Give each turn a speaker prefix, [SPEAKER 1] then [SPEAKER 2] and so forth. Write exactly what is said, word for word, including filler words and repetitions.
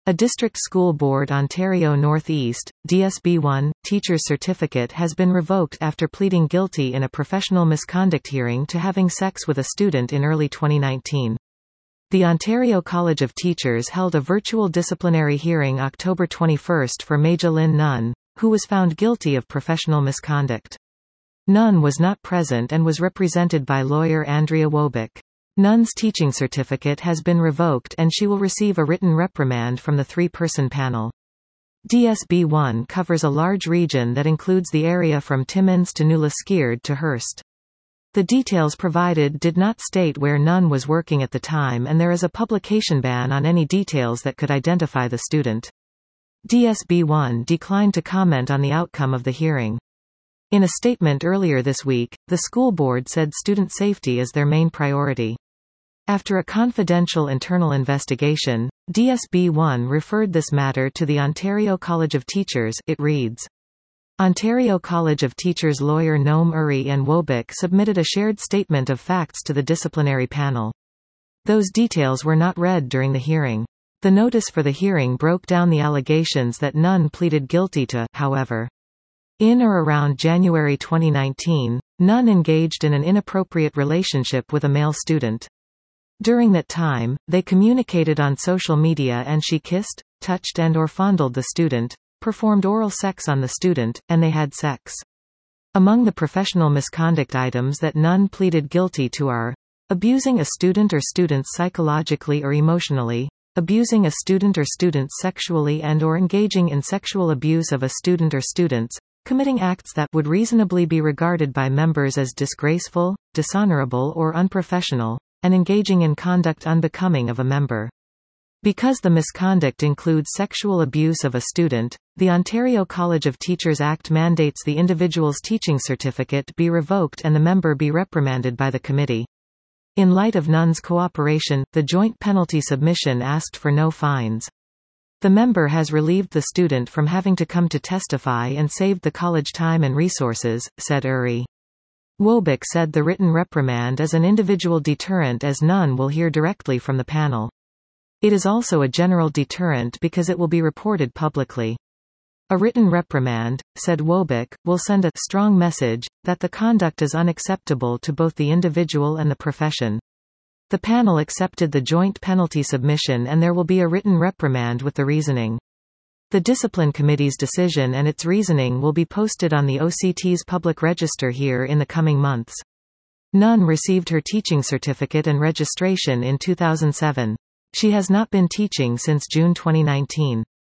[SPEAKER 1] A District School Board Ontario North East, D S B one, teacher's certificate has been revoked after pleading guilty in a professional misconduct hearing to having sex with a student in early twenty nineteen. The Ontario College of Teachers held a virtual disciplinary hearing October twenty-first for Major Lynn Nunn, who was found guilty of professional misconduct. Nunn was not present and was represented by lawyer Andrea Wobick. Nunn's teaching certificate has been revoked and she will receive a written reprimand from the three-person panel. D S B one covers a large region that includes the area from Timmins to New Liskeard to Hearst. The details provided did not state where Nunn was working at the time, and there is a publication ban on any details that could identify the student. D S B one declined to comment on the outcome of the hearing. In a statement earlier this week, the school board said student safety is their main priority. After a confidential internal investigation, D S B one referred this matter to the Ontario College of Teachers. It reads, Ontario College of Teachers lawyer Noam Uri and Wobick submitted a shared statement of facts to the disciplinary panel. Those details were not read during the hearing. The notice for the hearing broke down the allegations that Nunn pleaded guilty to, however. In or around January twenty nineteen, Nunn engaged in an inappropriate relationship with a male student. During that time, they communicated on social media and she kissed, touched and or fondled the student, performed oral sex on the student, and they had sex. Among the professional misconduct items that Nunn pleaded guilty to are abusing a student or students psychologically or emotionally, abusing a student or students sexually and or engaging in sexual abuse of a student or students, committing acts that would reasonably be regarded by members as disgraceful, dishonorable or unprofessional, and engaging in conduct unbecoming of a member. Because the misconduct includes sexual abuse of a student, the Ontario College of Teachers Act mandates the individual's teaching certificate be revoked and the member be reprimanded by the committee. In light of Nunn's cooperation, the joint penalty submission asked for no fines. The member has relieved the student from having to come to testify and saved the college time and resources, said Uri. Wobick said the written reprimand is an individual deterrent as Nunn will hear directly from the panel. It is also a general deterrent because it will be reported publicly. A written reprimand, said Wobick, will send a strong message that the conduct is unacceptable to both the individual and the profession. The panel accepted the joint penalty submission and there will be a written reprimand with the reasoning. The Discipline Committee's decision and its reasoning will be posted on the O C T's public register here in the coming months. Nunn received her teaching certificate and registration in two thousand seven. She has not been teaching since June twenty nineteen.